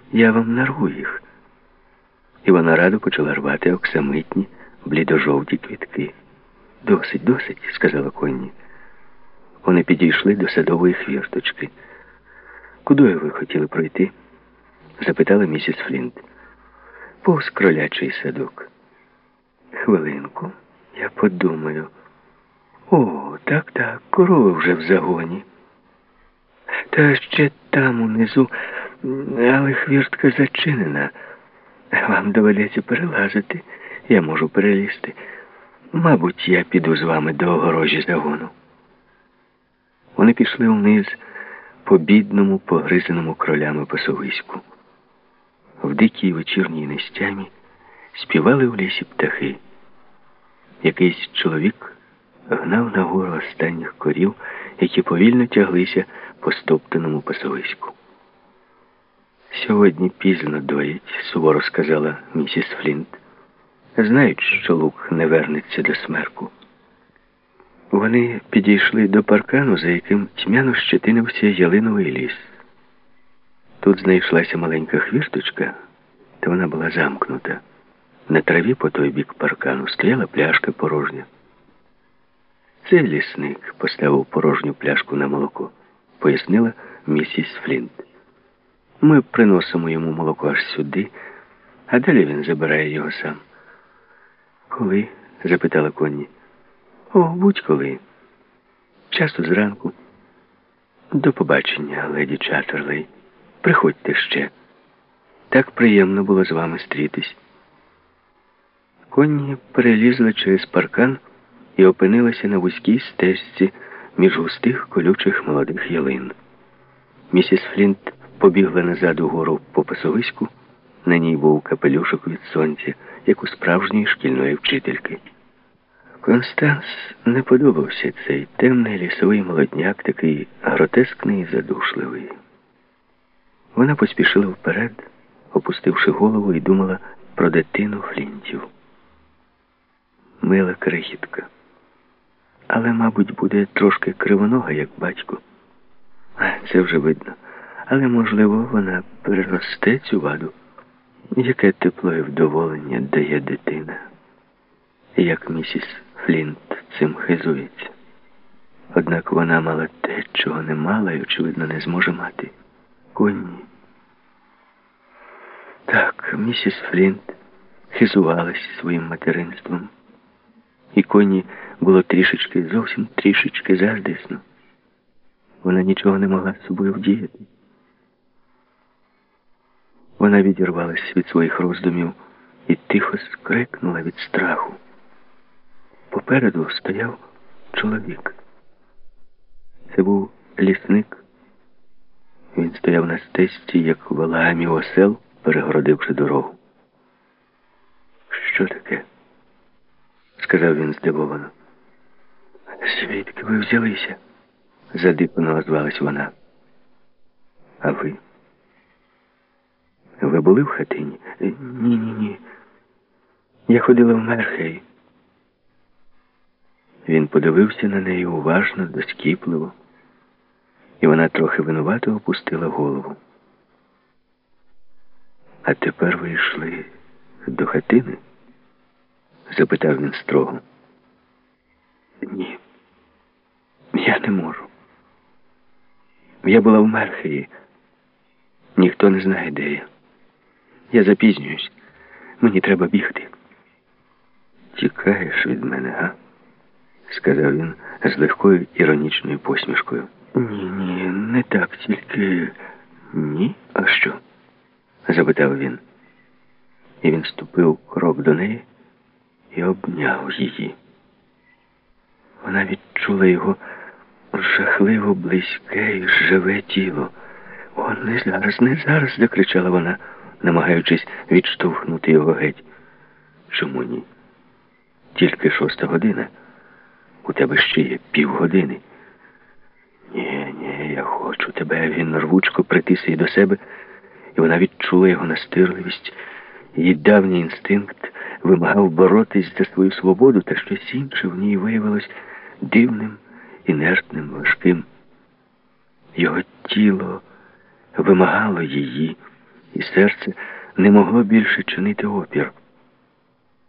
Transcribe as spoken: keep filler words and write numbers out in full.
Я вам нарву їх. І вона радо почала рвати оксамитні, блідожовті квітки. Досить, досить, сказала Конні. Вони підійшли до садової хвірточки. Кудою ви хотіли пройти? Запитала місіс Флінт. Повз кролячий садок. Хвилинку, я подумаю. О, так, так, корови вже в загоні. Та ще там унизу, але хвіртка зачинена. Вам доведеться перелазити, я можу перелізти. Мабуть, я піду з вами до огорожі загону. Вони пішли вниз по бідному, погризеному кролями пасовиську. В дикій вечірній нестямі співали в лісі птахи. Якийсь чоловік гнав нагору останніх корів, які повільно тяглися по стоптаному пасовиську. «Сьогодні пізно доїть», – суворо сказала місіс Флінт. «Знають, що лук не вернеться до смерку». Вони підійшли до паркану, за яким тьмяно щетинився ялиновий ліс. Тут знайшлася маленька хвірточка, та вона була замкнута. На траві по той бік паркану стояла пляшка порожня. «Це лісник поставив порожню пляшку на молоко», – пояснила місіс Флінт. «Ми приносимо йому молоко аж сюди, а далі він забирає його сам». «Коли?» – запитала Конні. «О, будь-коли. Часто зранку. До побачення, леді Чаттерлей. Приходьте ще. Так приємно було з вами стрітись». Конні перелізла через паркан і опинилася на вузькій стежці між густих колючих молодих ялин. Місіс Флінт побігла назад угору по пасовиську. На ній був капелюшок від сонця, як у справжньої шкільної вчительки. Констанс не подобався цей темний лісовий молодняк, такий гротескний і задушливий. Вона поспішила вперед, опустивши голову, і думала про дитину Флінтів. Мила крихітка. Але, мабуть, буде трошки кривонога, як батько. Це вже видно. Але, можливо, вона переросте цю ваду. Яке тепло і вдоволення дає дитина. Як місіс Флінт цим хизується. Однак вона мала те, чого не мала і, очевидно, не зможе мати. Конні. Так, місіс Флінт хизувалась своїм материнством. І Конні було трішечки, зовсім трішечки заздрісно. Вона нічого не могла з собою вдіяти. Вона відірвалась від своїх роздумів і тихо скрикнула від страху. Попереду стояв чоловік. Це був лісник. Він стояв на стежці, як валагамів осел, перегородивши дорогу. «Що таке?» – сказав він здивовано. «Звідки ви взялися?» – задипано озвалась вона. «А ви?» «Ви були в хатині?» «Ні-ні-ні. Я ходила в Мерхей». Він подивився на неї уважно, доскіпливо, і вона трохи винувато опустила голову. «А тепер ви йшли до хатини?» – запитав він строго. «Ні, я не можу. Я була в Мерхеї. Ніхто не знає, де я. Я запізнююсь. Мені треба бігти». «Тікаєш від мене, га?» – сказав він з легкою іронічною посмішкою. «Ні-ні, не так, тільки...» «Ні? А що?» – запитав він. І він ступив крок до неї і обняв її. Вона відчула його жахливо близьке і живе тіло. «О, не зараз, не зараз!» – закричала вона, намагаючись відштовхнути його геть. «Чому ні? Тільки шоста година. У тебе ще є півгодини». «Ні, ні, я хочу тебе». Він рвучко притис її до себе, і вона відчула його настирливість. Її давній інстинкт вимагав боротись за свою свободу, та щось інше в ній виявилось дивним, інертним, важким. Його тіло вимагало її, і серце не могло більше чинити опір.